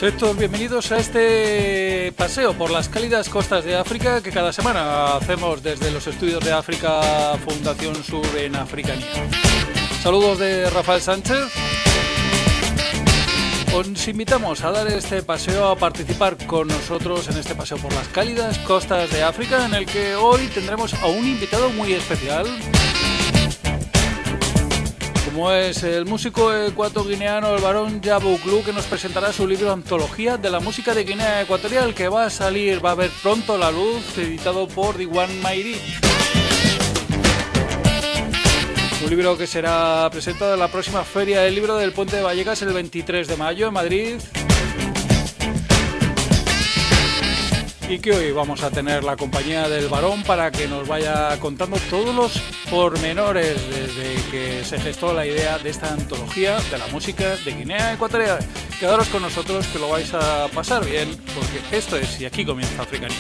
Sed todos bienvenidos a este paseo por las cálidas costas de África que cada semana hacemos desde los estudios de África Fundación Sur en Africanía. Saludos de Rafael Sánchez. Os invitamos a dar este paseo, a participar con nosotros en este paseo por las cálidas costas de África, en el que hoy tendremos a un invitado muy especial, como es el músico ecuatoguineano, el Barón Yabuglu, que nos presentará su libro Antología de la música de Guinea Ecuatorial, que va a ver pronto la luz, editado por Diwan Mairi. Un libro que será presentado en la próxima Feria del Libro del Puente de Vallecas el 23 de mayo en Madrid. Y que hoy vamos a tener la compañía del Barón para que nos vaya contando todos los pormenores desde que se gestó la idea de esta antología de la música de Guinea Ecuatorial. Quedaros con nosotros que lo vais a pasar bien, porque esto es Y aquí comienza Africanía.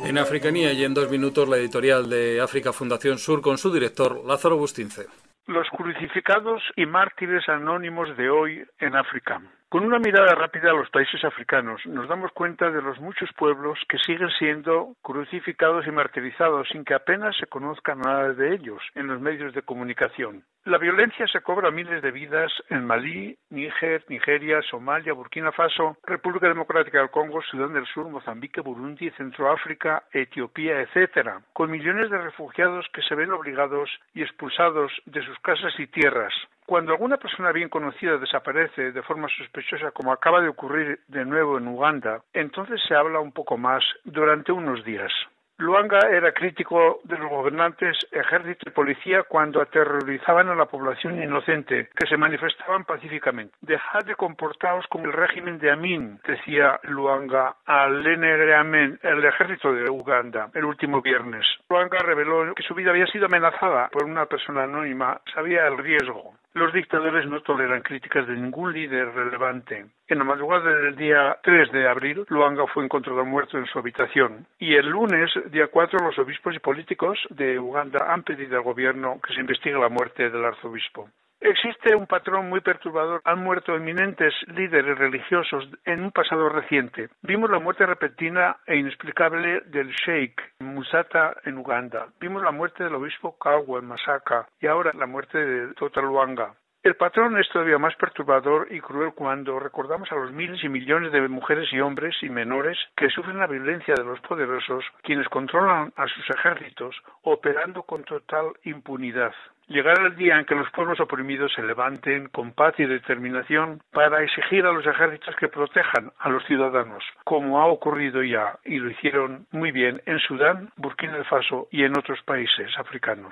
En Africanía y en 2 minutos la editorial de África Fundación Sur con su director Lázaro Bustince. Los crucificados y mártires anónimos de hoy en África. Con una mirada rápida a los países africanos, nos damos cuenta de los muchos pueblos que siguen siendo crucificados y martirizados sin que apenas se conozca nada de ellos en los medios de comunicación. La violencia se cobra miles de vidas en Malí, Níger, Nigeria, Somalia, Burkina Faso, República Democrática del Congo, Sudán del Sur, Mozambique, Burundi, Centroáfrica, Etiopía, etcétera, con millones de refugiados que se ven obligados y expulsados de sus casas y tierras. Cuando alguna persona bien conocida desaparece de forma sospechosa, como acaba de ocurrir de nuevo en Uganda, entonces se habla un poco más durante unos días. Luanga era crítico de los gobernantes, ejército y policía cuando aterrorizaban a la población inocente, que se manifestaban pacíficamente. Dejad de comportaros como el régimen de Amin, decía Luanga al NRA, el ejército de Uganda, el último viernes. Luanga reveló que su vida había sido amenazada por una persona anónima, sabía el riesgo. Los dictadores no toleran críticas de ningún líder relevante. En la madrugada del día 3 de abril, Luanga fue encontrado muerto en su habitación. Y el lunes, día 4, los obispos y políticos de Uganda han pedido al gobierno que se investigue la muerte del arzobispo. Existe un patrón muy perturbador. Han muerto eminentes líderes religiosos en un pasado reciente. Vimos la muerte repentina e inexplicable del Sheikh Musata en Uganda. Vimos la muerte del obispo Kawa en Masaka y ahora la muerte de Tota Luanga. El patrón es todavía más perturbador y cruel cuando recordamos a los miles y millones de mujeres y hombres y menores que sufren la violencia de los poderosos, quienes controlan a sus ejércitos, operando con total impunidad. Llegará el día en que los pueblos oprimidos se levanten con paz y determinación para exigir a los ejércitos que protejan a los ciudadanos, como ha ocurrido ya, y lo hicieron muy bien en Sudán, Burkina Faso y en otros países africanos.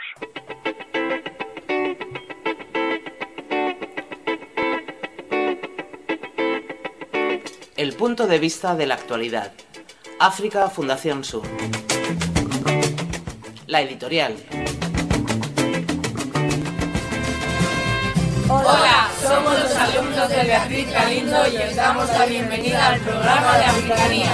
El punto de vista de la actualidad. África Fundación Sur. La editorial. Hola, somos los alumnos de Beatriz Galindo y os damos la bienvenida al programa de Africanía.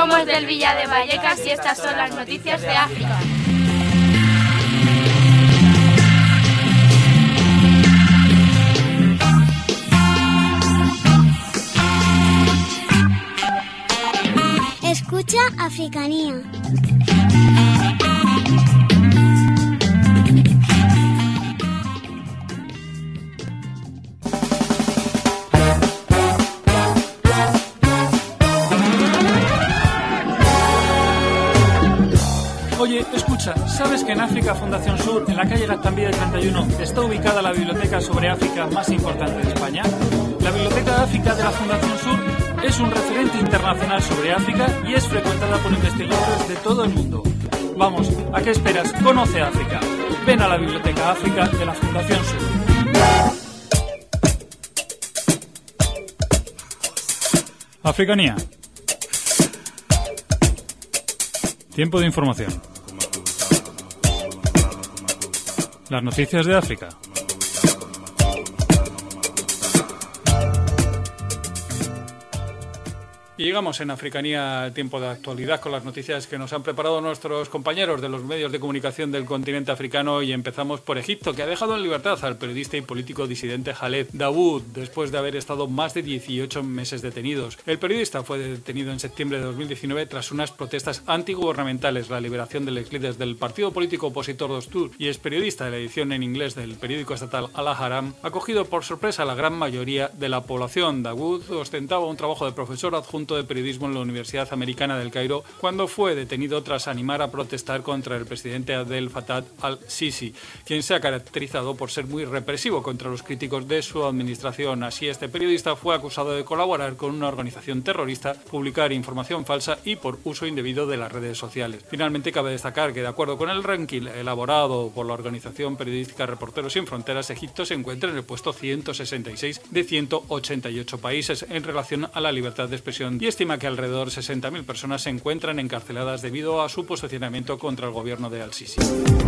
Somos del Villa de Vallecas y estas son las noticias de África. Escucha Africanía. Oye, escucha, ¿sabes que en África Fundación Sur, en la calle Gaztambide 31, está ubicada la biblioteca sobre África más importante de España? La Biblioteca de África de la Fundación Sur es un referente internacional sobre África y es frecuentada por investigadores de todo el mundo. Vamos, ¿a qué esperas? Conoce África. Ven a la Biblioteca África de la Fundación Sur. Africanía. Tiempo de información. Las noticias de África. Y llegamos en Africanía al tiempo de actualidad con las noticias que nos han preparado nuestros compañeros de los medios de comunicación del continente africano, y empezamos por Egipto, que ha dejado en libertad al periodista y político disidente Khaled Dawood después de haber estado más de 18 meses detenidos. El periodista fue detenido en septiembre de 2019 tras unas protestas antigubernamentales. La liberación del ex líder del partido político opositor Dostur y es periodista de la edición en inglés del periódico estatal Al-Ahram ha cogido por sorpresa a la gran mayoría de la población. Dawood ostentaba un trabajo de profesor adjunto de periodismo en la Universidad Americana del Cairo cuando fue detenido tras animar a protestar contra el presidente Abdel Fattah al-Sisi, quien se ha caracterizado por ser muy represivo contra los críticos de su administración. Así, este periodista fue acusado de colaborar con una organización terrorista, publicar información falsa y por uso indebido de las redes sociales. Finalmente, cabe destacar que, de acuerdo con el ranking elaborado por la organización periodística Reporteros Sin Fronteras, Egipto se encuentra en el puesto 166 de 188 países en relación a la libertad de expresión y estima que alrededor de 60.000 personas se encuentran encarceladas debido a su posicionamiento contra el gobierno de al-Sisi.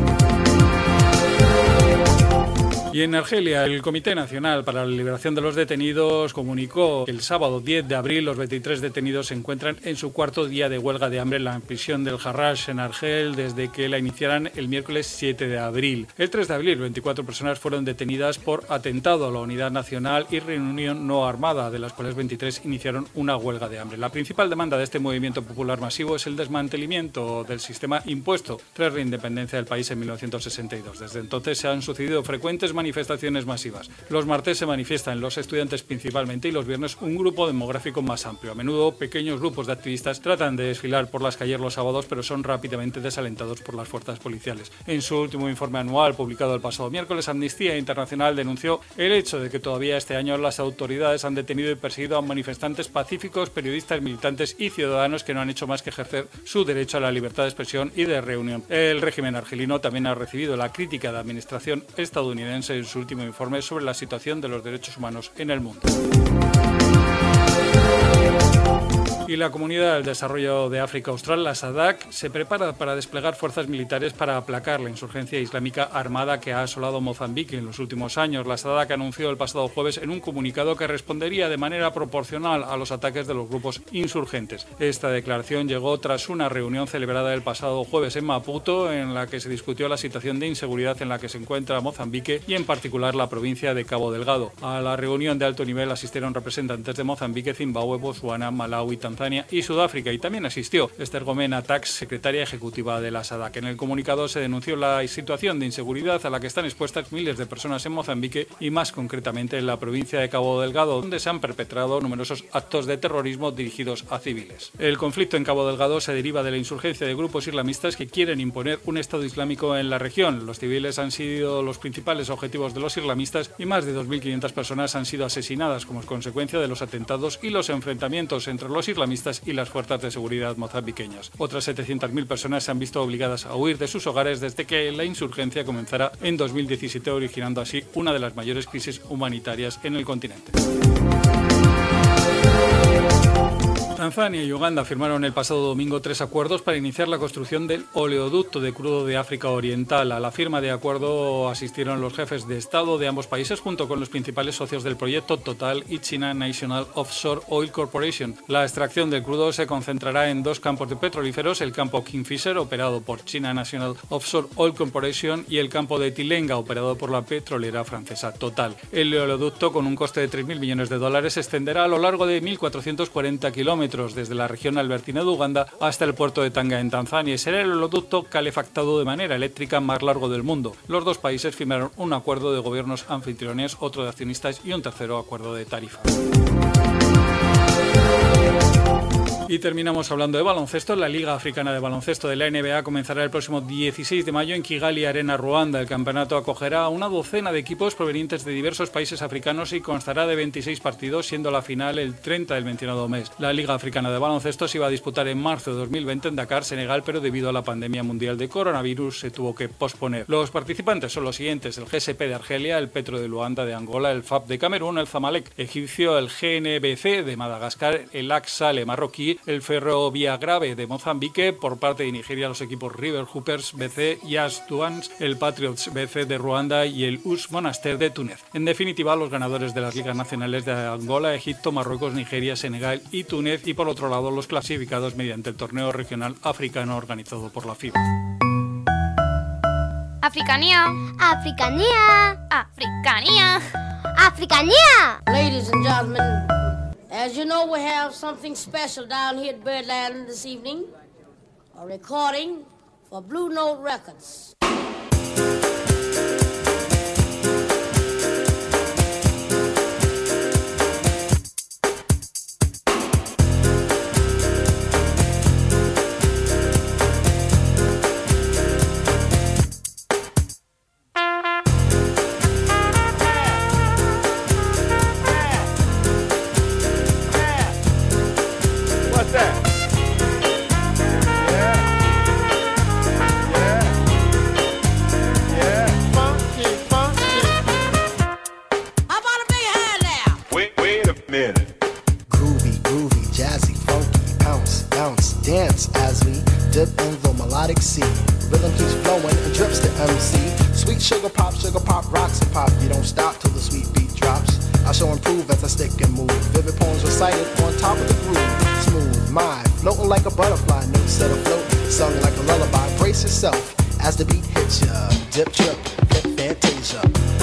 Y en Argelia, el Comité Nacional para la Liberación de los Detenidos comunicó que el sábado 10 de abril los 23 detenidos se encuentran en su cuarto día de huelga de hambre en la prisión del Harrach en Argel desde que la iniciaran el miércoles 7 de abril. El 3 de abril, 24 personas fueron detenidas por atentado a la unidad nacional y reunión no armada, de las cuales 23 iniciaron una huelga de hambre. La principal demanda de este movimiento popular masivo es el desmantelamiento del sistema impuesto tras la independencia del país en 1962. Desde entonces se han sucedido frecuentes manifestaciones masivas. Los martes se manifiestan los estudiantes principalmente y los viernes un grupo demográfico más amplio. A menudo pequeños grupos de activistas tratan de desfilar por las calles los sábados, pero son rápidamente desalentados por las fuerzas policiales. En su último informe anual publicado el pasado miércoles, Amnistía Internacional denunció el hecho de que todavía este año las autoridades han detenido y perseguido a manifestantes pacíficos, periodistas, militantes y ciudadanos que no han hecho más que ejercer su derecho a la libertad de expresión y de reunión. El régimen argelino también ha recibido la crítica de la administración estadounidense en su último informe sobre la situación de los derechos humanos en el mundo. Y la Comunidad del Desarrollo de África Austral, la SADC, se prepara para desplegar fuerzas militares para aplacar la insurgencia islámica armada que ha asolado Mozambique en los últimos años. La SADC anunció el pasado jueves en un comunicado que respondería de manera proporcional a los ataques de los grupos insurgentes. Esta declaración llegó tras una reunión celebrada el pasado jueves en Maputo, en la que se discutió la situación de inseguridad en la que se encuentra Mozambique y en particular la provincia de Cabo Delgado. A la reunión de alto nivel asistieron representantes de Mozambique, Zimbabue, Botsuana, Malawi, Tanzania y Sudáfrica, y también asistió Esther Gomena Tax, secretaria ejecutiva de la SADC. En el comunicado se denunció la situación de inseguridad a la que están expuestas miles de personas en Mozambique y más concretamente en la provincia de Cabo Delgado, donde se han perpetrado numerosos actos de terrorismo dirigidos a civiles. El conflicto en Cabo Delgado se deriva de la insurgencia de grupos islamistas que quieren imponer un Estado islámico en la región. Los civiles han sido los principales objetivos de los islamistas y más de 2.500 personas han sido asesinadas como consecuencia de los atentados y los enfrentamientos entre los islamistas y las fuerzas de seguridad mozambiqueñas. Otras 700.000 personas se han visto obligadas a huir de sus hogares desde que la insurgencia comenzara en 2017, originando así una de las mayores crisis humanitarias en el continente. Tanzania y Uganda firmaron el pasado domingo 3 acuerdos para iniciar la construcción del oleoducto de crudo de África Oriental. A la firma de acuerdo asistieron los jefes de Estado de ambos países junto con los principales socios del proyecto, Total y China National Offshore Oil Corporation. La extracción del crudo se concentrará en dos campos de petrolíferos, el campo Kingfisher, operado por China National Offshore Oil Corporation, y el campo de Tilenga, operado por la petrolera francesa Total. El oleoducto, con un coste de $3.000 millones, se extenderá a lo largo de 1.440 kilómetros desde la región albertina de Uganda hasta el puerto de Tanga en Tanzania y será el oleoducto calefactado de manera eléctrica más largo del mundo. Los dos países firmaron un acuerdo de gobiernos anfitriones, otro de accionistas y un tercero acuerdo de tarifas. Y terminamos hablando de baloncesto. La Liga Africana de Baloncesto de la NBA comenzará el próximo 16 de mayo en Kigali Arena, Ruanda. El campeonato acogerá a una docena de equipos provenientes de diversos países africanos y constará de 26 partidos, siendo la final el 30 del mencionado mes. La Liga Africana de Baloncesto se iba a disputar en marzo de 2020 en Dakar, Senegal, pero debido a la pandemia mundial de coronavirus se tuvo que posponer. Los participantes son los siguientes: el GSP de Argelia, el Petro de Luanda de Angola, el FAB de Camerún, el Zamalek egipcio, el GNBC de Madagascar, el Aksale marroquí, el Ferrovia Grave de Mozambique. Por parte de Nigeria, los equipos River Hoopers BC, Jazz Douanes, el Patriots BC de Ruanda y el US Monastir de Túnez. En definitiva, los ganadores de las ligas nacionales de Angola, Egipto, Marruecos, Nigeria, Senegal y Túnez, y por otro lado los clasificados mediante el torneo regional africano organizado por la FIBA. Africanía. Africanía. Africanía. Africanía. Ladies and gentlemen, as you know, we have something special down here at Birdland this evening. A recording for Blue Note Records. As the beat hits ya, dip, trip, flip, fantasia.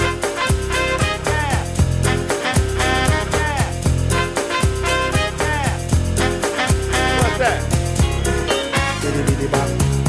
What's that? Diddy diddy bop.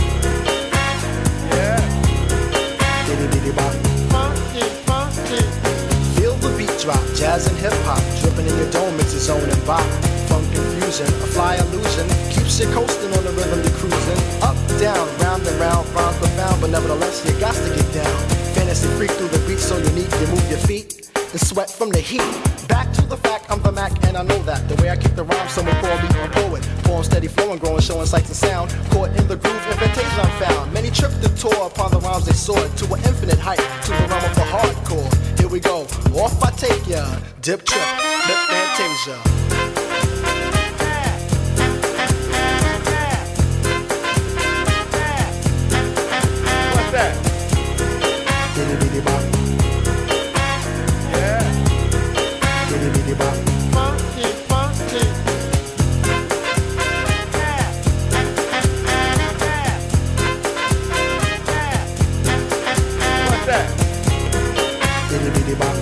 Yeah. Diddy diddy bop. Funky, funky. Feel the beat drop, jazz and hip hop, dripping in your dome, it's a zone and bop. Funk confusion, a fly illusion, keeps you coasting on the rhythm you're cruising. Up, down, round and round, rhymes profound, but nevertheless you got to get down. Fantasy freak through the beat so unique, you move your feet and sweat from the heat. Back to the fact, I'm the Mac and I know that. The way I kick the rhyme, someone call me a poet. Form steady flowing, growing, showing sights and sound. Caught in the groove, invitation I'm found. Many tripped and tore upon the rhymes they soared to an infinite height, to the realm of the hardcore. Here we go, off I take ya, dip, trip, flip, fantasia. Diddy diddy bop. Yeah. Diddy diddy bop. Funky, funky. What's that? Diddy diddy bop.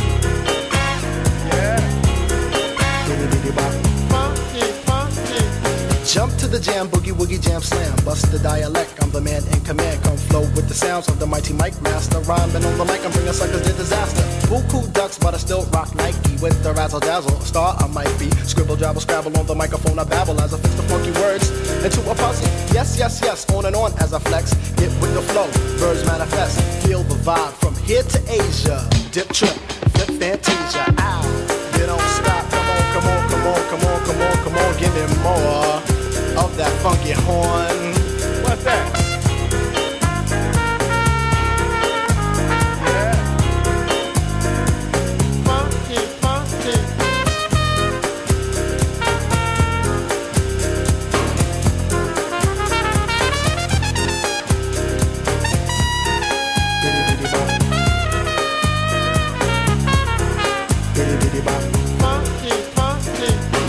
Yeah. Diddy diddy bop. Funky, funky. Jump to the jam, boogie woogie jam slam. Bust the dialect, I'm the man in command. Come flow with the sounds of the mighty mic master. Rhyming on the mic, I'm bringing suckers to disaster. Buku ducks, but I still rock Nike with the razzle dazzle. A star I might be. Scribble, jabble, scrabble on the microphone. I babble as I fix the funky words into a puzzle. Yes, yes, yes, on and on as I flex. Get with the flow, birds manifest. Feel the vibe from here to Asia. Dip, trip, flip, fantasia. Ow, you don't stop. Come on, come on, come on, come on, come on, come on. Give me more of that funky horn. What's that? Funky, funky.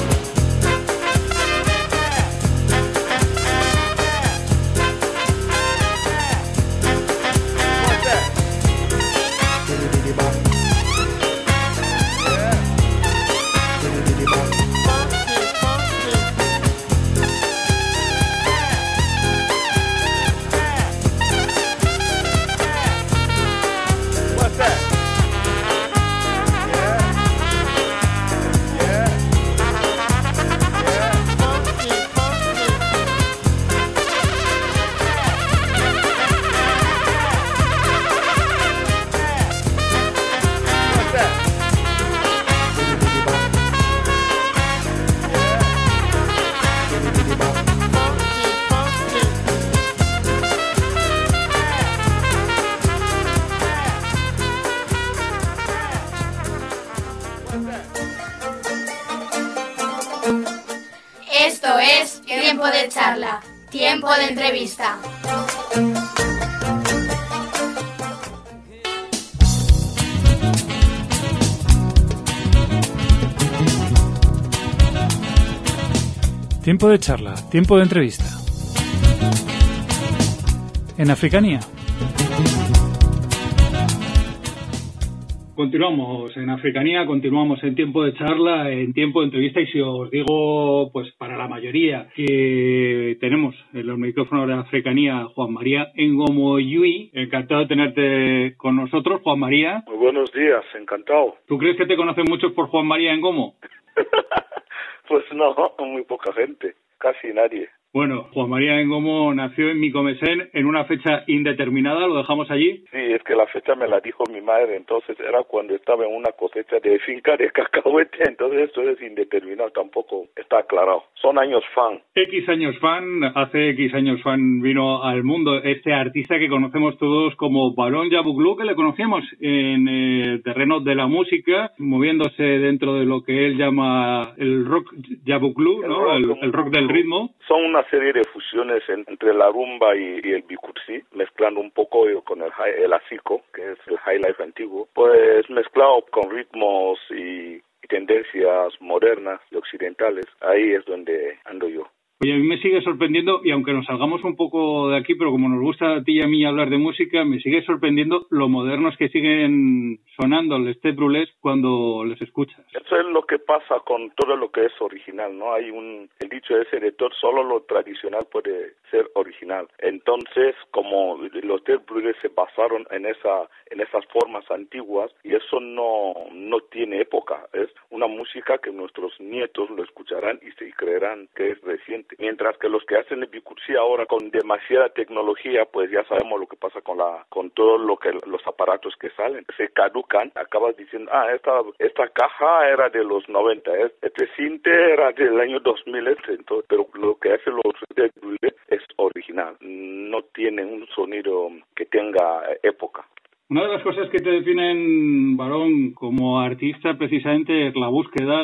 Esto es Tiempo de Charla, Tiempo de Entrevista. Tiempo de charla, tiempo de entrevista. En Africanía. Continuamos en Africanía, continuamos en tiempo de charla, en tiempo de entrevista, y si os digo, pues para la mayoría, que tenemos en los micrófonos de Africanía Juan María Ngomo Yui, encantado de tenerte con nosotros, Juan María. Muy buenos días, encantado. ¿Tú crees que te conocen muchos por Juan María Ngomo? Pues no, muy poca gente, casi nadie. Bueno, Juan María Ngomo nació en Micomesén en una fecha indeterminada, lo dejamos allí. Sí, es que la fecha me la dijo mi madre, entonces era cuando estaba en una cosecha de finca de cacahuete, entonces esto es indeterminado, tampoco está aclarado. Son años fan. Hace X años fan vino al mundo este artista que conocemos todos como Barón Yabuklou, que le conocíamos en el terreno de la música, moviéndose dentro de lo que él llama el rock Yabuklou, ¿no? El rock del ritmo. Son una serie de fusiones entre la rumba y el bikursi, mezclando un poco con el asico, que es el high life antiguo, pues mezclado con ritmos y tendencias modernas y occidentales. Ahí es donde ando yo. Oye, a mí me sigue sorprendiendo, y aunque nos salgamos un poco de aquí, pero como nos gusta a ti y a mí hablar de música, me sigue sorprendiendo lo modernos que siguen sonando el Step Brulés cuando les escuchas. Eso es lo que pasa con todo lo que es original, ¿no? El dicho ese de todo, solo lo tradicional puede ser original. Entonces, como los Step Brulés se basaron en esas formas antiguas, y eso no tiene época, es una música que nuestros nietos lo escucharán y se creerán que es reciente. Mientras que los que hacen el bikursi ahora con demasiada tecnología, pues ya sabemos lo que pasa con todo los aparatos que salen. Se caducan, acabas diciendo, esta caja era de los 90, este cinte era del año 2000, entonces, pero lo que hace los es original, no tiene un sonido que tenga época. Una de las cosas que te definen, Barón, como artista precisamente es la búsqueda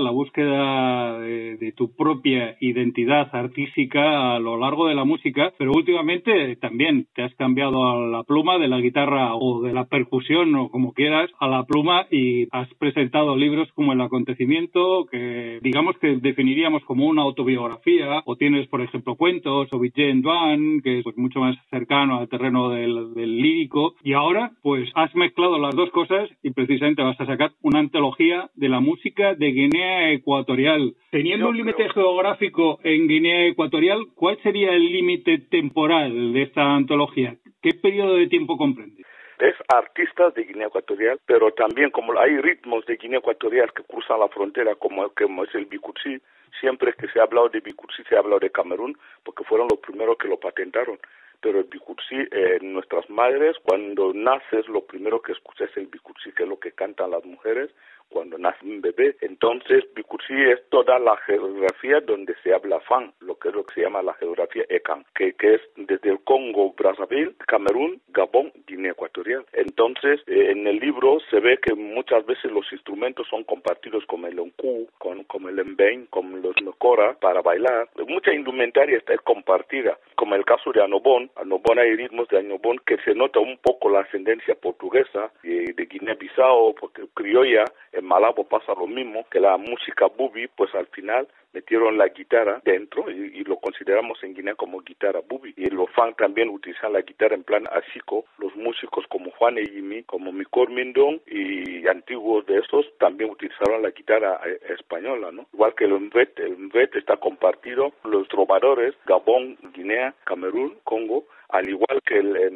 de tu propia identidad artística a lo largo de la música, pero últimamente también te has cambiado a la pluma, de la guitarra o de la percusión o como quieras, a la pluma, y has presentado libros como El Acontecimiento, que digamos que definiríamos como una autobiografía, o tienes, por ejemplo, cuentos, o Vijen Duan, que es pues mucho más cercano al terreno del lírico, y ahora pues has mezclado las dos cosas y precisamente vas a sacar una antología de la música de Guinea Ecuatorial. Teniendo un límite geográfico en Guinea Ecuatorial, ¿cuál sería el límite temporal de esta antología? ¿Qué periodo de tiempo comprende? Es artistas de Guinea Ecuatorial, pero también como hay ritmos de Guinea Ecuatorial que cruzan la frontera, como es el bikursi. Siempre que se ha hablado de bikursi se ha hablado de Camerún, porque fueron los primeros que lo patentaron. Pero el bikursi, nuestras madres, cuando naces, lo primero que escuchas es el bikursi, que es lo que cantan las mujeres cuando nace un bebé. Entonces, bikursi es toda la geografía donde se habla fan, lo que se llama la geografía ECAN, que es desde el Congo, Brazzaville, Camerún, Gabón, Guinea Ecuatorial. Entonces, en el libro se ve que muchas veces los instrumentos son compartidos, como el onku, como el mbeng, como los mekora, para bailar. Mucha indumentaria está compartida, como el caso de Anobón. Anobón, hay ritmos de Anobón que se nota un poco la ascendencia portuguesa, de Guinea-Bissau, porque criolla, En Malabo pasa lo mismo, que la música bubi, pues al final metieron la guitarra dentro y lo consideramos en Guinea como guitarra bubi. Y los fans también utilizan la guitarra en plan asico. Los músicos como Juan Eyimi, como Micor Mindong y antiguos de estos también utilizaron la guitarra española, ¿no? Igual que el mbet está compartido. Los trovadores, Gabón, Guinea, Camerún, Congo, al igual que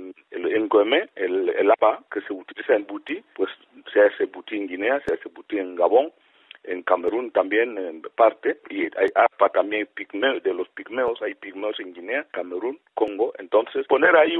el ngomé, el apa que se utiliza en Buti, pues se hace Buti en Guinea, se hace Buti en Gabón, en Camerún también en parte, y hay apa también de los pigmeos, hay pigmeos en Guinea, Camerún, Congo. Entonces poner ahí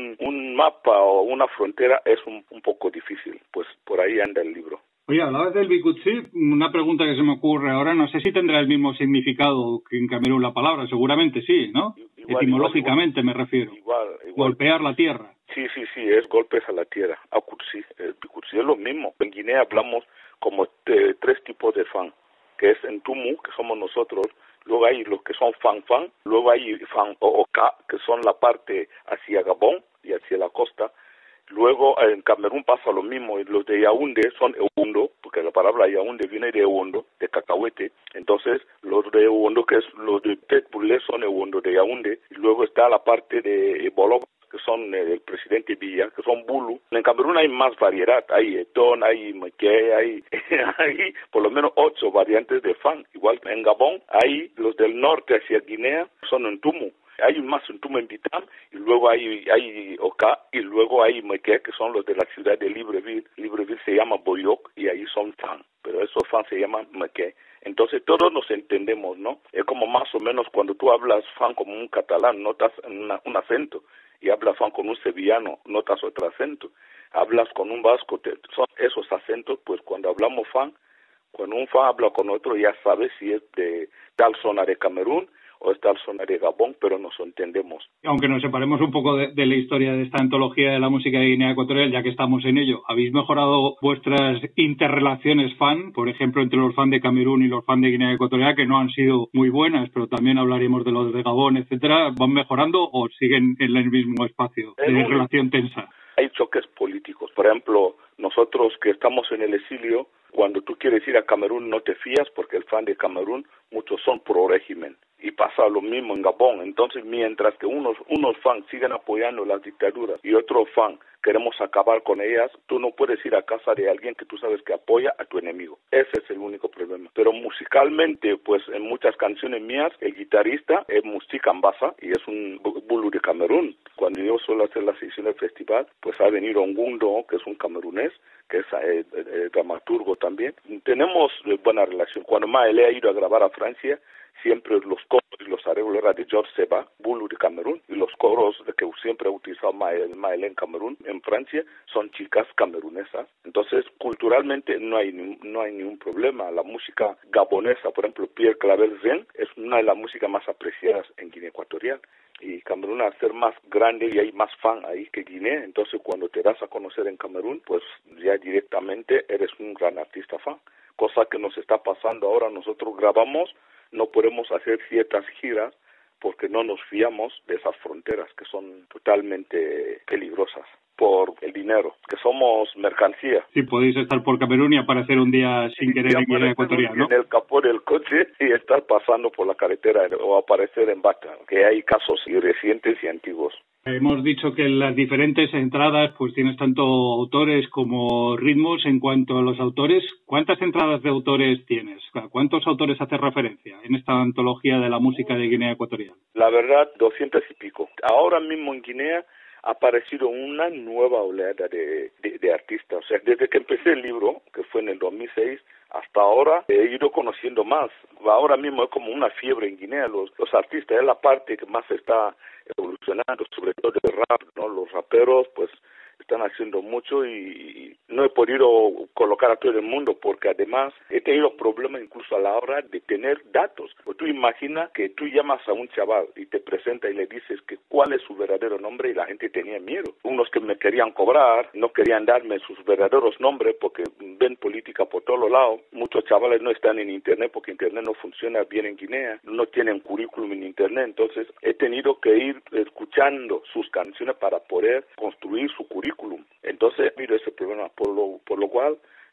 un mapa o una frontera es un poco difícil, pues por ahí anda el libro. Oye, hablabas del Bikutsi, una pregunta que se me ocurre ahora, no sé si tendrá el mismo significado que en Camerún la palabra, seguramente sí, ¿no? Etimológicamente me refiero. Igual. Golpear la tierra. Sí, es golpes a la tierra. Akutsi, el Bikutsi es lo mismo. En Guinea hablamos como tres tipos de fan, que es en Tumu, que somos nosotros, luego hay los que son fan, luego hay fan o oka, que son la parte hacia Gabón y hacia la costa. Luego en Camerún pasa lo mismo, y los de Yaoundé son Eundo, porque la palabra Yaoundé viene de Eundo, de cacahuete. Entonces los de Eundo, que es los de Petbulé, son Eundo de Yaoundé, y luego está la parte de Boloba, que son el presidente Villa, que son Bulu. En Camerún hay más variedad, hay Etón, hay Meké, hay por lo menos 8 variantes de fan. Igual en Gabón hay los del norte hacia Guinea, son en Tumu. Hay más en Tumu en Bitam, y luego hay Oka, y luego hay Meké, que son los de la ciudad de Libreville. Libreville se llama Boyok, y ahí son fan, pero esos fan se llaman Meké. Entonces todos nos entendemos, ¿no? Es como más o menos cuando tú hablas fan como un catalán, notas un acento, y hablas fan con un sevillano, notas otro acento. Hablas con un vasco, son esos acentos, pues cuando hablamos fan, cuando un fan habla con otro, ya sabes si es de tal zona de Camerún o es tal zona de Gabón, pero nos entendemos. Aunque nos separemos un poco de la historia de esta antología de la música de Guinea Ecuatorial, ya que estamos en ello, ¿habéis mejorado vuestras interrelaciones fan? Por ejemplo, entre los fans de Camerún y los fans de Guinea Ecuatorial, que no han sido muy buenas, pero también hablaremos de los de Gabón, etcétera. ¿Van mejorando o siguen en el mismo espacio de relación tensa? Hay choques políticos. Por ejemplo, nosotros que estamos en el exilio, cuando tú quieres ir a Camerún no te fías, porque el fan de Camerún, muchos son pro régimen. Y pasa lo mismo en Gabón. Entonces, mientras que unos fans siguen apoyando las dictaduras y otros fans queremos acabar con ellas, tú no puedes ir a casa de alguien que tú sabes que apoya a tu enemigo. Ese es el único problema. Pero musicalmente, pues en muchas canciones mías, el guitarrista es Mustik Ambassa y es un bulu de Camerún. Cuando yo suelo hacer la sesión del festival, pues ha venido Ongundo, que es un camerunés, que es dramaturgo también. Tenemos buena relación. Cuando Maele ha ido a grabar a Francia, siempre los coros y los arreglos eran de George Seba, bulu de Camerún, y los coros que siempre ha utilizado Maele en Camerún, en Francia, son chicas camerunesas. Entonces, culturalmente no hay ningún problema. La música gabonesa, por ejemplo, Pierre Claver Zen, es una de las músicas más apreciadas en Guinea Ecuatorial. Y Camerún, al ser más grande, y hay más fan ahí que Guinea, entonces cuando te das a conocer en Camerún, pues ya directamente eres un gran artista fan. Cosa que nos está pasando ahora, nosotros grabamos, no podemos hacer ciertas giras porque no nos fiamos de esas fronteras que son totalmente peligrosas por el dinero, que somos mercancía. Sí, podéis estar por Camerún y aparecer un día sin querer en Guinea Ecuatorial, ¿no? En el capó del coche y estar pasando por la carretera o aparecer en Bata, que hay casos recientes y antiguos. Hemos dicho que en las diferentes entradas pues tienes tanto autores como ritmos. En cuanto a los autores, ¿cuántas entradas de autores tienes? ¿A cuántos autores haces referencia en esta antología de la música de Guinea Ecuatorial? La verdad, 200 y pico. Ahora mismo en Guinea ha aparecido una nueva oleada de artistas. O sea, desde que empecé el libro, que fue en el 2006, hasta ahora he ido conociendo más. Ahora mismo es como una fiebre en Guinea. Los artistas es la parte que más está evolucionando, sobre todo del rap, ¿no? Los raperos, pues, están haciendo mucho y no he podido colocar a todo el mundo porque además he tenido problemas incluso a la hora de tener datos. Pues tú imaginas que tú llamas a un chaval y te presenta y le dices que cuál es su verdadero nombre y la gente tenía miedo. Unos que me querían cobrar, no querían darme sus verdaderos nombres porque ven política por todos lados. Muchos chavales no están en internet porque internet no funciona bien en Guinea, no tienen currículum en internet, entonces he tenido que ir escuchando sus canciones para poder construir su currículum. Entonces, mira ese problema, por lo cual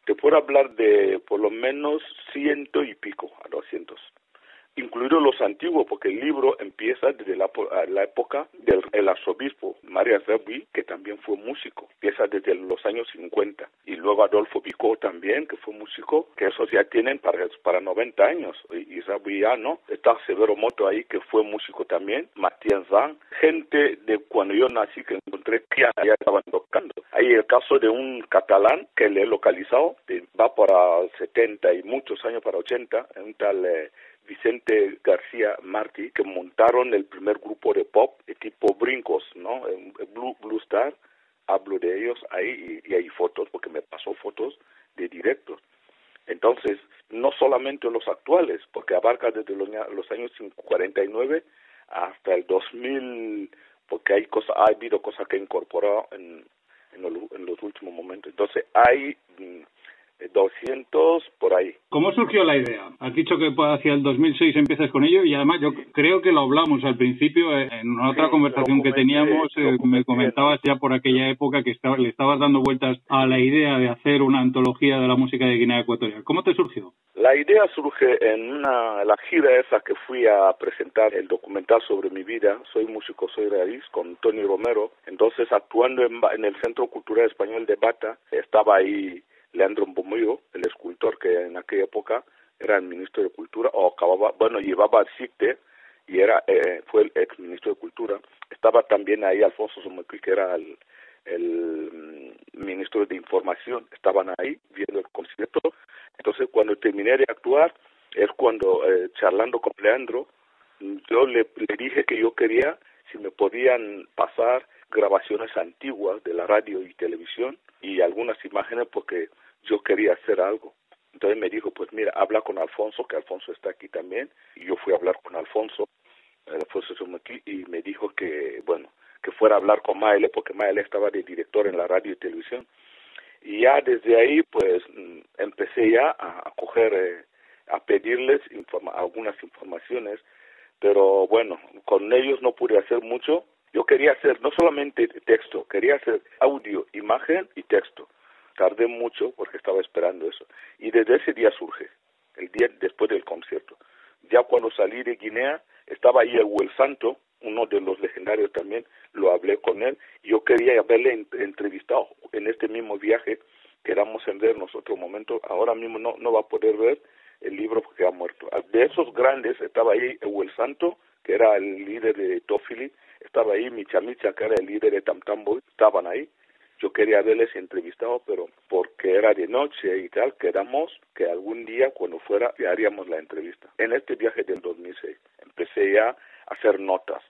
te puedo hablar de por lo menos 100 y pico a 200. Incluidos los antiguos, porque el libro empieza desde la época del arzobispo María Zerbi, que también fue músico, empieza desde los años 50, y luego Adolfo Bicó también, que fue músico, que esos ya tienen para 90 años, y Zerbi ya no, está Severo Moto ahí, que fue músico también, Matías Zan, gente de cuando yo nací, que encontré que ya estaban tocando. Hay el caso de un catalán que le he localizado, va para 70 y muchos años para 80, un tal Vicente García Martí, que montaron el primer grupo de pop de tipo Brincos, ¿no? Blue Star, hablo de ellos ahí y hay fotos, porque me pasó fotos de directos. Entonces, no solamente los actuales, porque abarca desde los años 49 hasta el 2000, porque ha habido cosas que he incorporado en los últimos momentos. Entonces, hay 200 por ahí. ¿Cómo surgió la idea? Has dicho que hacia el 2006 empiezas con ello y además yo creo que lo hablamos al principio en otra conversación que teníamos, me comentabas ya por aquella época que le estabas dando vueltas a la idea de hacer una antología de la música de Guinea Ecuatorial. ¿Cómo te surgió? La idea surge en la gira esa que fui a presentar el documental sobre mi vida, Soy músico, soy raíz, con Tony Romero. Entonces, actuando en el Centro Cultural Español de Bata, estaba ahí Leandro Mbomoyo, el escultor que en aquella época era el ministro de Cultura, llevaba el SICTE y fue el ex ministro de Cultura. Estaba también ahí Alfonso Somoqui, que era el ministro de Información, estaban ahí viendo el concierto. Entonces, cuando terminé de actuar, es cuando, charlando con Leandro, yo le dije que yo quería, si me podían pasar grabaciones antiguas de la radio y televisión y algunas imágenes, porque yo quería hacer algo. Entonces me dijo, pues mira, habla con Alfonso, que Alfonso está aquí también, y yo fui a hablar con Alfonso Somoqui, y me dijo que fuera a hablar con Maele, porque Maele estaba de director en la radio y televisión. Y ya desde ahí, pues, empecé ya a coger, a pedirles algunas informaciones, pero bueno, con ellos no pude hacer mucho. Yo quería hacer no solamente texto, quería hacer audio, imagen y texto. Tardé mucho porque estaba esperando eso. Y desde ese día surge, el día después del concierto. Ya cuando salí de Guinea, estaba ahí el Huel Santo, uno de los legendarios también, lo hablé con él. Yo quería haberle entrevistado en este mismo viaje, quedamos en vernos otro momento. Ahora mismo no va a poder ver el libro porque ha muerto. De esos grandes estaba ahí el Huel Santo, que era el líder de Tofili, estaba ahí Micha Micha, que era el líder de Tam Tam Boy, estaban ahí. Yo quería haberles entrevistado, pero porque era de noche y tal, quedamos que algún día, cuando fuera, ya haríamos la entrevista. En este viaje del 2006 empecé ya a hacer notas,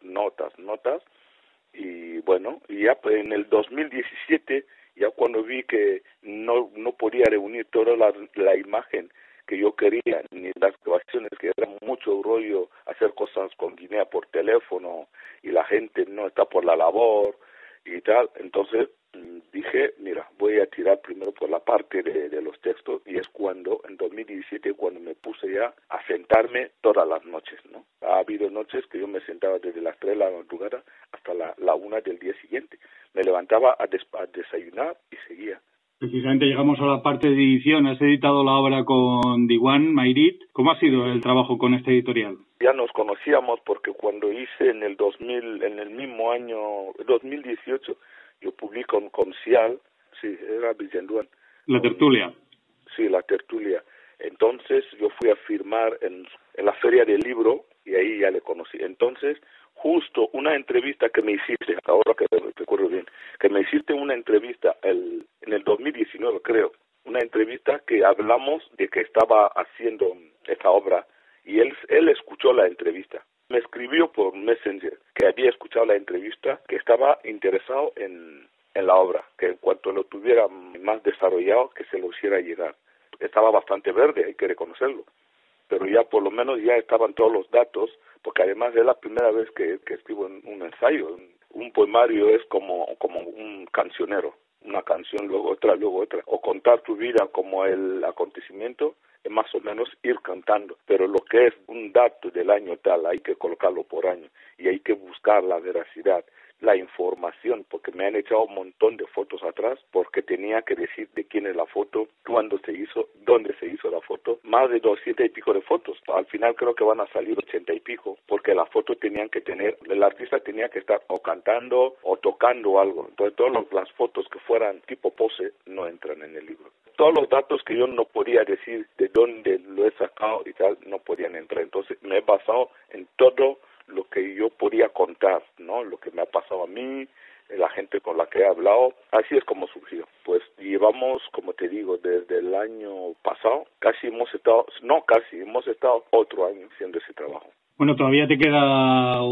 y bueno, y ya pues, en el 2017, ya cuando vi que no podía reunir toda la imagen que yo quería, ni las grabaciones, que era mucho rollo hacer cosas con Guinea por teléfono, y la gente no está por la labor, y tal, entonces dije, mira, voy a tirar primero por la parte de los textos, y es cuando, en 2017, cuando me puse ya a sentarme todas las noches, ¿no? Ha habido noches que yo me sentaba desde las 3 de la madrugada hasta la 1 del día siguiente. Me levantaba a desayunar y seguía. Precisamente llegamos a la parte de edición. Has editado la obra con Diwan Mayrit. ¿Cómo ha sido el trabajo con este editorial? Ya nos conocíamos porque cuando hice en el mismo año, 2018, yo publico con Cial, sí, era Villenduan. La tertulia. Sí, la tertulia. Entonces yo fui a firmar en la Feria del Libro y ahí ya le conocí. Entonces, justo una entrevista que me hiciste, ahora que recuerdo bien, que me hiciste una entrevista en el 2019, creo, una entrevista que hablamos de que estaba haciendo esta obra, y él escuchó la entrevista. Me escribió por Messenger que había escuchado la entrevista, que estaba interesado en la obra, que en cuanto lo tuviera más desarrollado, que se lo hiciera llegar. Estaba bastante verde, hay que reconocerlo, pero ya por lo menos ya estaban todos los datos, porque además es la primera vez que escribo un ensayo. Un poemario es como un cancionero, una canción, luego otra, o contar tu vida como el acontecimiento, más o menos ir cantando, pero lo que es un dato del año tal hay que colocarlo por año y hay que buscar la veracidad, la información, porque me han echado un montón de fotos atrás porque tenía que decir de quién es la foto, cuándo se hizo, dónde se hizo la foto, más de 200 y pico de fotos. Al final creo que van a salir 80 y pico, porque la foto tenían que tener, el artista tenía que estar o cantando o tocando algo. Entonces todas las fotos que fueran tipo pose no entran en el libro. Todos los datos que yo no podía decir de dónde lo he sacado y tal, no podían entrar. Entonces me he basado en todo lo que yo podía contar, ¿no? Lo que me ha pasado a mí, la gente con la que he hablado, así es como surgió. Pues llevamos, como te digo, desde el año pasado, hemos estado otro año haciendo ese trabajo. Bueno, todavía te queda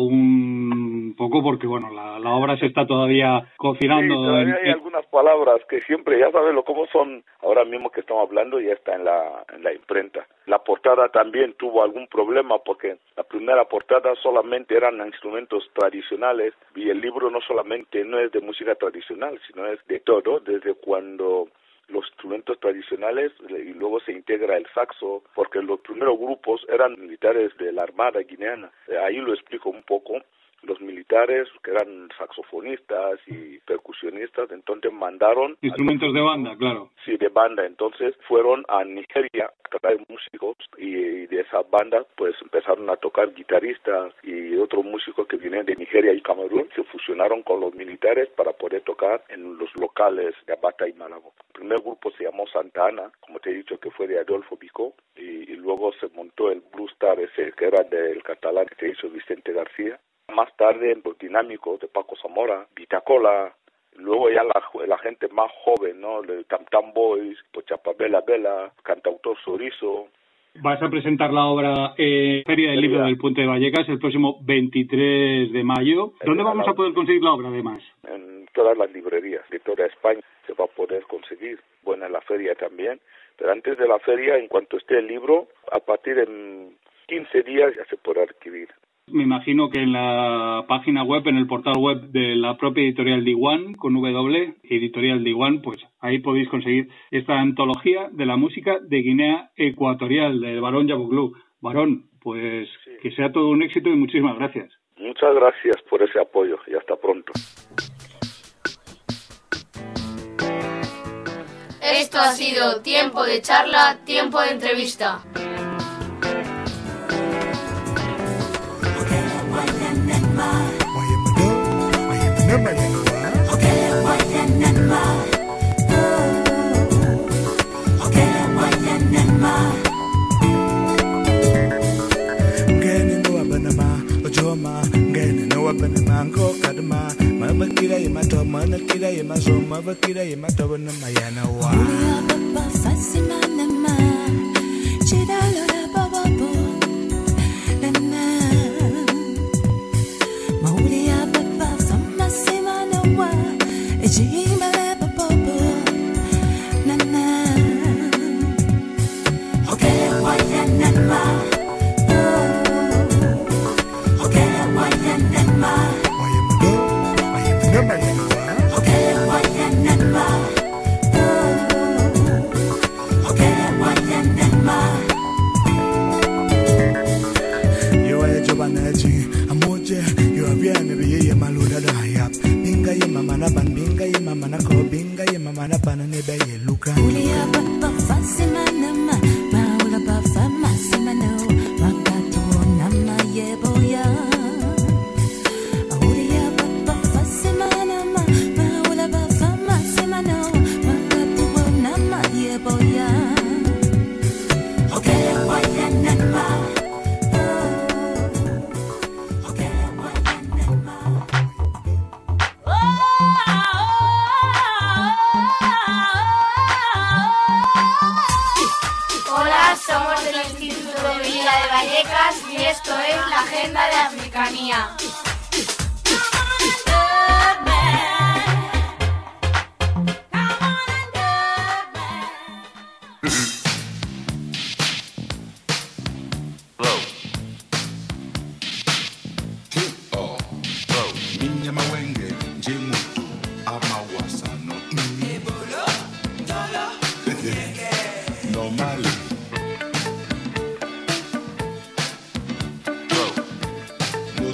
un poco porque, bueno, la obra se está todavía cocinando. Sí, todavía hay algunas palabras que siempre, ya sabes cómo son, ahora mismo que estamos hablando, ya está en la imprenta. La portada también tuvo algún problema porque la primera portada solamente eran instrumentos tradicionales y el libro no es de música tradicional, sino es de todo, desde cuando los instrumentos tradicionales y luego se integra el saxo, porque los primeros grupos eran militares de la Armada guineana. Ahí lo explico un poco. Los militares, que eran saxofonistas y percusionistas, entonces mandaron... Instrumentos de banda, claro. Sí, de banda. Entonces fueron a Nigeria a traer músicos y de esas bandas pues empezaron a tocar guitarristas y otros músicos que vienen de Nigeria y Camerún. Se fusionaron con los militares para poder tocar en los locales de Abata y Malabo. El primer grupo se llamó Santa Ana, como te he dicho, que fue de Adolfo Bicó, y luego se montó el Blue Star ese, que era del catalán, que se hizo Vicente García. Más tarde, en los dinámicos de Paco Zamora, Vitacola, luego ya la gente más joven, ¿no? De Tam Tam Boys, Pochapa Bela Bela, Cantautor Sorizo. Vas a presentar la obra en Feria del Libro del Puente de Vallecas el próximo 23 de mayo. ¿Dónde vamos a poder conseguir la obra, además? En todas las librerías de toda España se va a poder conseguir. Bueno, en la feria también. Pero antes de la feria, en cuanto esté el libro, a partir de 15 días ya se podrá adquirir. Me imagino que en la página web, en el portal web de la propia editorial Diwan, con W, editorial Diwan, pues ahí podéis conseguir esta antología de la música de Guinea Ecuatorial, del Barón Yabuglu. Barón, pues sí, que sea todo un éxito y muchísimas gracias. Muchas gracias por ese apoyo y hasta pronto. Esto ha sido Tiempo de Charla, Tiempo de Entrevista.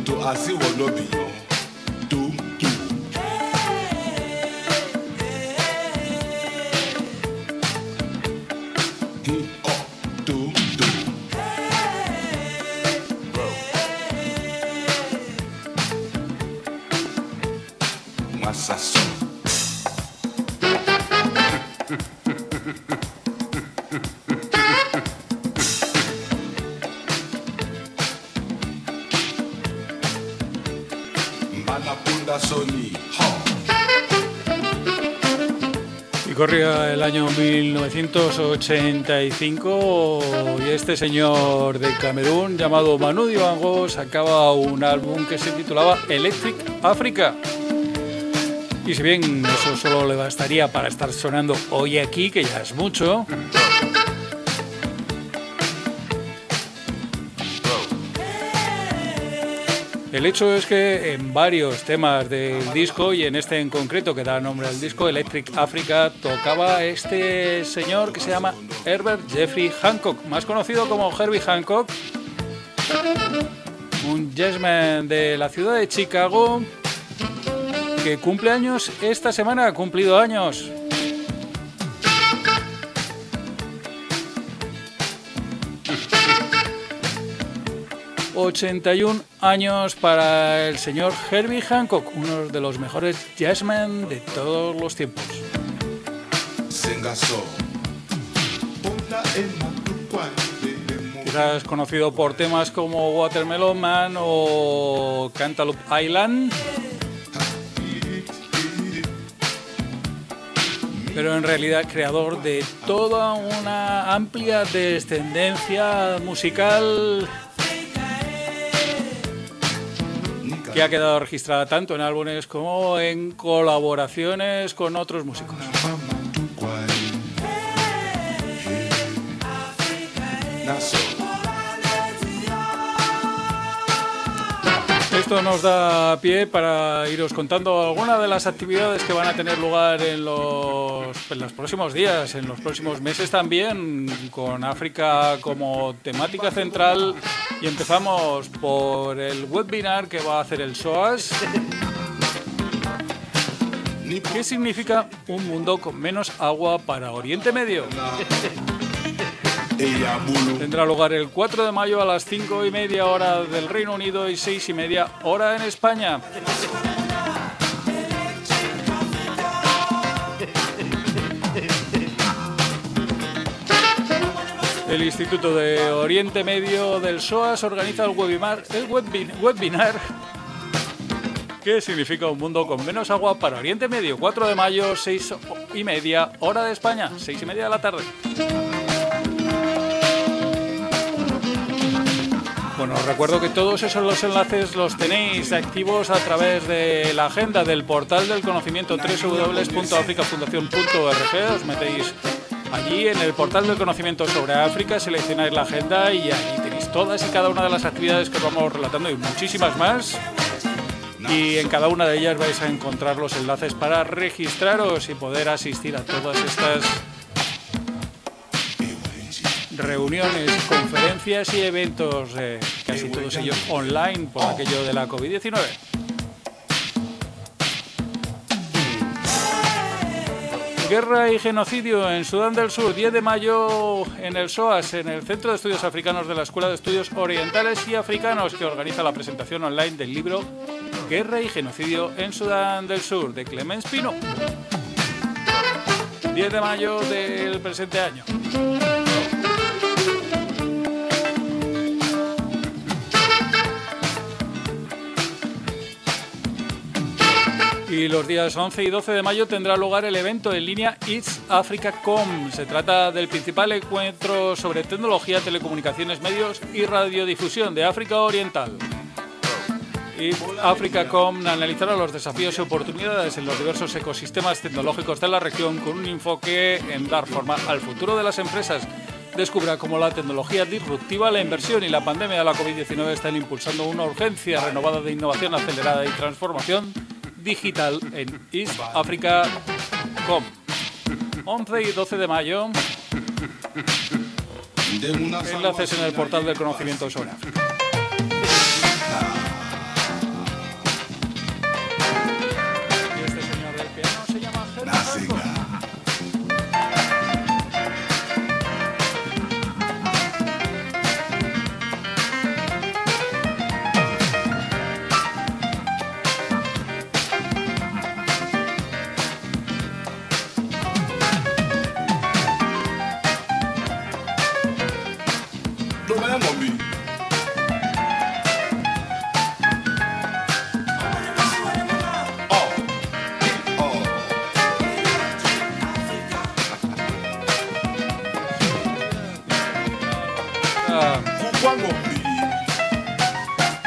to asi wonobi do do hip hop do do masaso Y corría el año 1985 y este señor de Camerún llamado Manu Dibango sacaba un álbum que se titulaba Electric Africa. Y si bien eso solo le bastaría para estar sonando hoy aquí, que ya es mucho, el hecho es que en varios temas del disco, y en este en concreto que da nombre al disco, Electric Africa, tocaba este señor que se llama Herbert Jeffrey Hancock, más conocido como Herbie Hancock, un jazzman de la ciudad de Chicago que cumple años esta semana, ha cumplido años. ...81 años para el señor Herbie Hancock, uno de los mejores jazzmen de todos los tiempos. Quizás conocido por temas como Watermelon Man o Cantaloupe Island, pero en realidad creador de toda una amplia descendencia musical que ha quedado registrada tanto en álbumes como en colaboraciones con otros músicos. Esto nos da pie para iros contando algunas de las actividades que van a tener lugar en los próximos días, en los próximos meses también, con África como temática central. Y empezamos por el webinar que va a hacer el SOAS. ¿Qué significa un mundo con menos agua para Oriente Medio? Tendrá lugar el 4 de mayo a las 5:30 hora del Reino Unido y 6:30 hora en España. El Instituto de Oriente Medio del SOAS organiza el webinar ¿Qué significa un mundo con menos agua para Oriente Medio? 4 de mayo, 6:30 hora de España, 6:30 de la tarde. Bueno, os recuerdo que todos esos los enlaces los tenéis activos a través de la agenda del portal del conocimiento www.africafundacion.org. Os metéis allí en el portal del conocimiento sobre África, seleccionáis la agenda y ahí tenéis todas y cada una de las actividades que os vamos relatando y muchísimas más. Y en cada una de ellas vais a encontrar los enlaces para registraros y poder asistir a todas estas reuniones, conferencias y eventos, casi todos ellos online por aquello de la COVID-19. Guerra y genocidio en Sudán del Sur, 10 de mayo en el SOAS, en el Centro de Estudios Africanos de la Escuela de Estudios Orientales y Africanos, que organiza la presentación online del libro Guerra y genocidio en Sudán del Sur, de Clemens Pino. 10 de mayo del presente año. Y los días 11 y 12 de mayo tendrá lugar el evento en línea East Africa Com. Se trata del principal encuentro sobre tecnología, telecomunicaciones, medios y radiodifusión de África Oriental. East Africa Com analizará los desafíos y oportunidades en los diversos ecosistemas tecnológicos de la región con un enfoque en dar forma al futuro de las empresas. Descubra cómo la tecnología disruptiva, la inversión y la pandemia de la COVID-19 están impulsando una urgencia renovada de innovación acelerada y transformación digital en East Africa Com. 11 y 12 de mayo. Enlaces en el portal del conocimiento sobre África.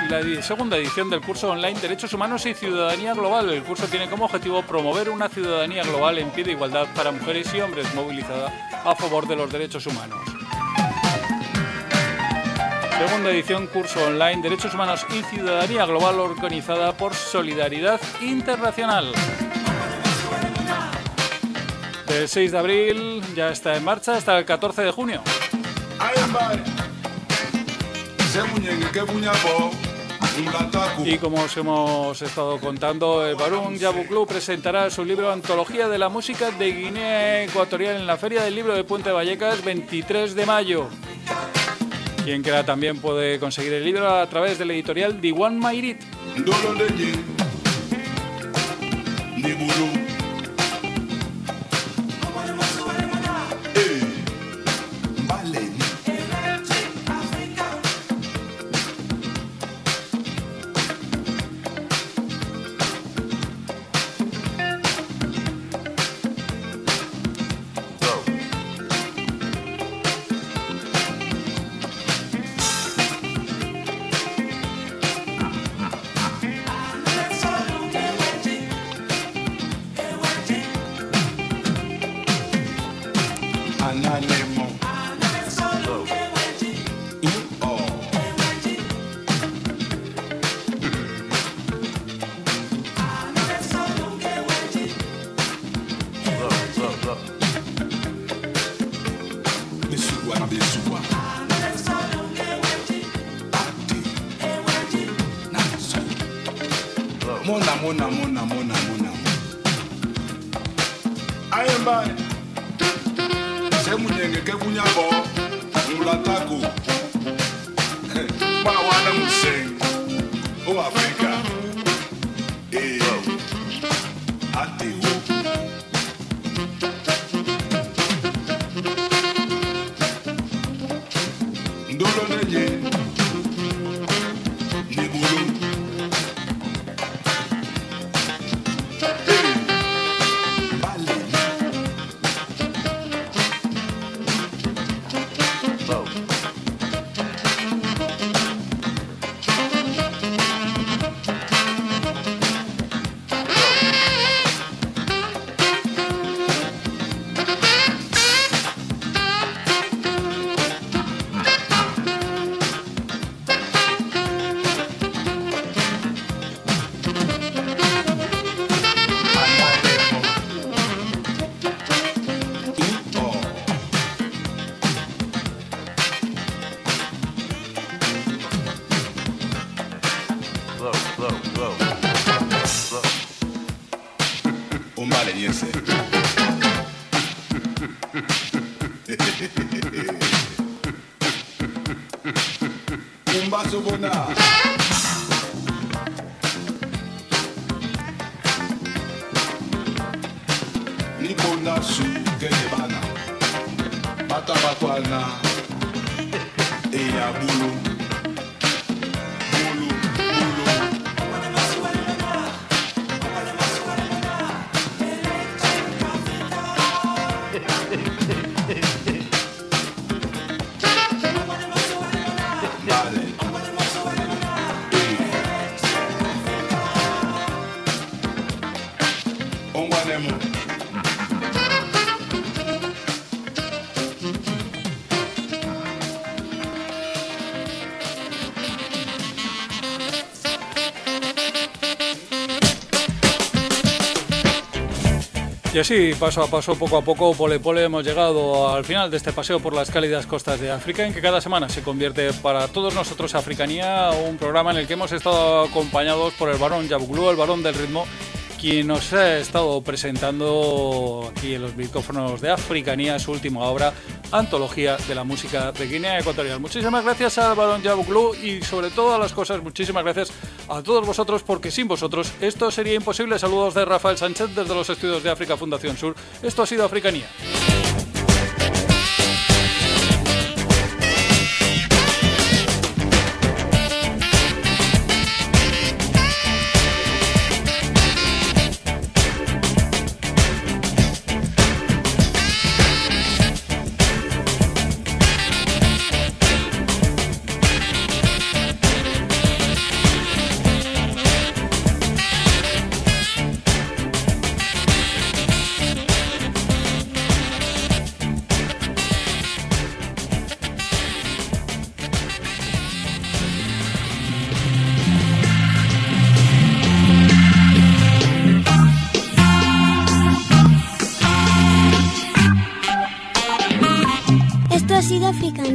la segunda edición del curso online Derechos Humanos y Ciudadanía Global. El curso tiene como objetivo promover una ciudadanía global en pie de igualdad para mujeres y hombres, movilizada a favor de los derechos humanos. Segunda edición, curso online Derechos Humanos y Ciudadanía Global, organizada por Solidaridad Internacional. Del 6 de abril ya está en marcha hasta el 14 de junio. Y como os hemos estado contando, el Barón Jabu Club presentará su libro Antología de la Música de Guinea Ecuatorial en la Feria del Libro de Puente Vallecas, 23 de mayo. Quien quiera también puede conseguir el libro a través de la editorial Diwan Mairit. Y así, paso a paso, poco a poco, pole pole, hemos llegado al final de este paseo por las cálidas costas de África, en que cada semana se convierte para todos nosotros Africanía, un programa en el que hemos estado acompañados por el Barón Jabu Club, el Barón del Ritmo, quien nos ha estado presentando aquí en los micrófonos de Africanía su última obra, Antología de la Música de Guinea Ecuatorial. Muchísimas gracias al Barón Jabu Club y sobre todas las cosas, muchísimas gracias a todos vosotros, porque sin vosotros esto sería imposible. Saludos de Rafael Sánchez desde los estudios de África Fundación Sur. Esto ha sido Africanía.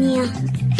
Africanía.